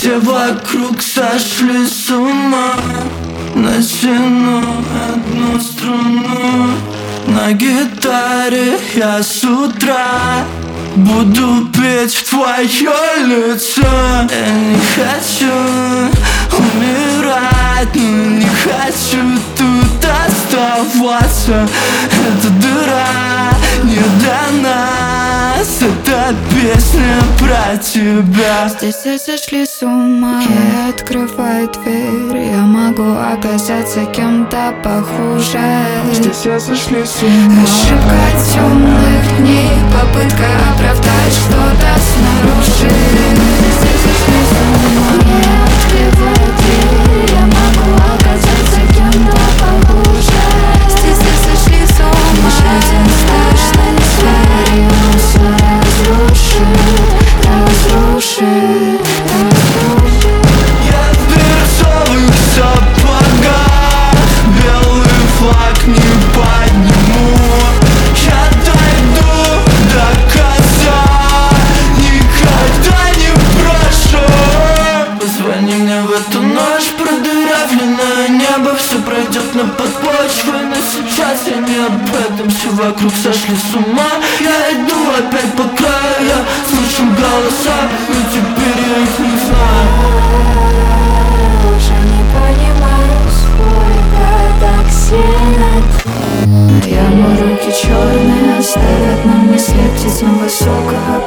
Все вокруг сошли с ума. Натяну одну струну на гитаре я с утра буду петь в твое лицо. Я не хочу умирать, но не хочу тут оставаться. Эта дыра не до нас, эта песня про тебя. Здесь все сошли с ума, я открываю дверь, я могу оказаться кем-то похуже. Здесь все сошли с ума. Ошибка темных дней, попытка оправдать что-то снаружи. Здесь сошли с ума, я открываю дверь, я могу оказаться кем-то похуже. Здесь все сошли с ума, жизнь страшный зверь, он все разрушит, разрушит, разрушит. Я в бирюзовых сапогах, белый флаг не подниму. Я дойду до конца, никогда не брошу. Позвони мне в эту ночь, продырявленное небо. Все пройдет на подпочве, но сейчас я не об этом. Все вокруг сошли с ума. Я иду опять по краю, я слышу голоса, но теперь я их не знаю. Уже не понимаю, сколько так сильно. Я руки черные оставят на мне след птицам высокого